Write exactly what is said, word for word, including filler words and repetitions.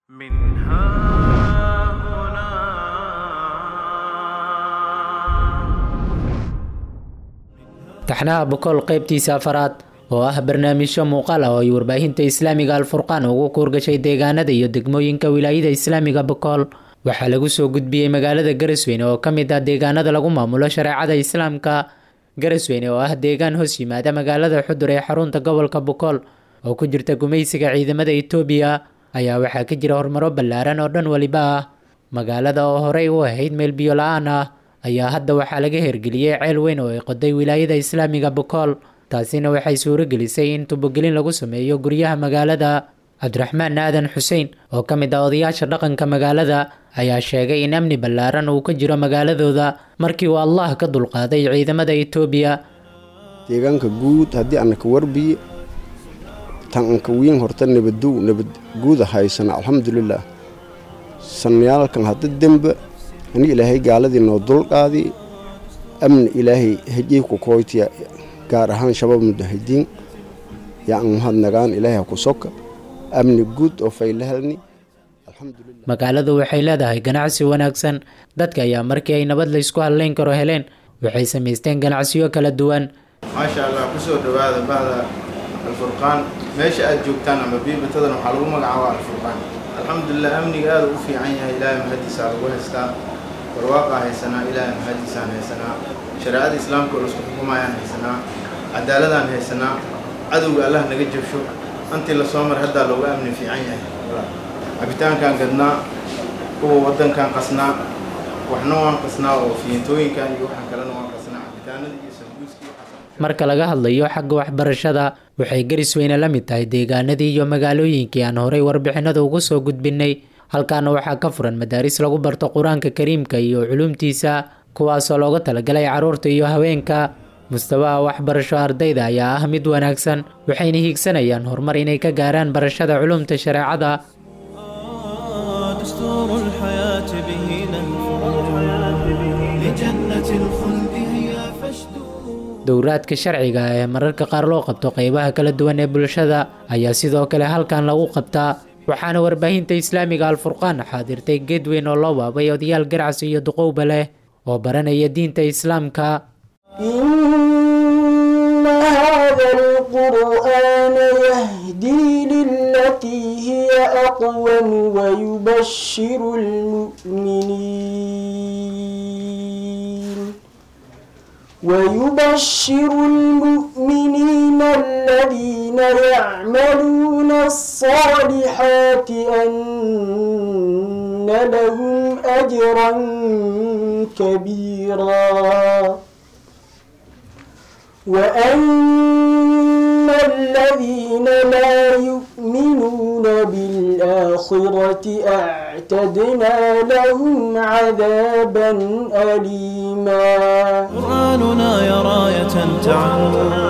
taxnaha boqol qaybtiisa afaraad oo ah barnaamijyo muuqaal ah oo ay warbaahinta islaamiga alfurqaan ugu kuurgashay deegaanada iyo degmooyinka wilaayada islaamiga boqol waxaa lagu soo gudbiyey magaalada Garasweyne oo ka mid ah deegaanada lagu maamulo shareecada islaamka. Garasweyne oo ah deegaan hoos yimaada magaalada Xudur ee xarunta gobolka Boqol oo ku jirta gumaysiga ciidamada Itoobiya ayaa waxaa ka jira horumaro ballaaran oo dhan waliba ah. Magaalada oo horey u ahayd meel biyo la'aan ah ayaa hadda waxaa laga hirgeliyey ceel weyn oo ay qoday wilaayada islaamiga Boqol, taasina waxay suuro gelisay in tubogelin lagu sameeyo guryaha magaalada. Cabdiraxmaan Aadan Xuseen oo ka mid ah odayaasha dhaqanka magaalada ayaa sheegay in amni ballaaran uu ka jiro magaaladooda markii uu Allah ka dulqaaday ciidamada Itoobiya. deegaanka guud haddii aan ka warbiyo tan ka weyn horta nabadu nabad guud haysana alxamdulillah sanayaalkan hadda dambe ani ilaahay gaaladii noo dulqaadi amni ilaahay hajii ku kooytiya gaar ahaan shabaab mudahidin yaa mahad nagaan ilaahay ku soka amni guud oo faylahalni alxamdulillah. Magaaladu waxay leedahay ganacsi wanaagsan, dadka ayaa markii ay nabad la isku haleyn karo heleen waxay sameysteen ganacsiyo kala duwan. maasha Allah kusoo dhawaada baada alfurqaan meesha aad joogtaan ama biibatadan waxa lagu magacaabaa alfurqaan. alxamdulillah amniga aad u fiican yahay, ilaahay mahadiisa lagu haystaa, barwaaqa haysanaa, ilaahay mahadiisa haysanaa, shariicada islaamka oo isku xukumayaan haysanaa, cadaaladaan haysanaa, cadowga Allah naga jabsho antii la soo mar hadda looga amni fiican yahay. cabitaankan gadnaa kuwa wadankan qasnaa waxna waan qasnaa oo fiintooyinkan iyo waxaan kalena waan qasnaa cabitaanada iyo sambuuskii. Marka laga hadlayo xagga waxbarashada waxay Garasweyne la mid tahay deegaanadii iyo magaalooyinkii aan horey warbixinada ugu soo gudbinay. halkaana waxaa ka furan madaaris lagu barto quraanka kariimka iyo culumtiisa kuwaasoo looga talagalay caruurta iyo haweenka. mustawaha waxbarasho ardayda ayaa ah mid wanaagsan waxayna hiigsanayaan horumar inay ka gaaraan barashada culumta shareecada. دستور الحياة به لجنة الخلد هي فاشدوا. dowraadka sharciga ee mararka qaar loo qabto qaybaha kala duwan ee bulshada ayaa sidoo kale halkan lagu qabtaa, waxaana warbaahinta islaamiga alfurqaan xaadirtay geed weyn oo loo waabay odayaal ganacsi iyo duqowba leh oo baranaya diinta islaamka. إن هذا القرآن يهدي للتي هي أقوم ويبشر المؤمنين ويبشر المؤمنين الذين يعملون الصالحات أن لهم أجرا كبيرا وأن الذين لا يؤمنون بالآخرة أعتدنا لهم عذابا أليما. قرآننا يا راية تعم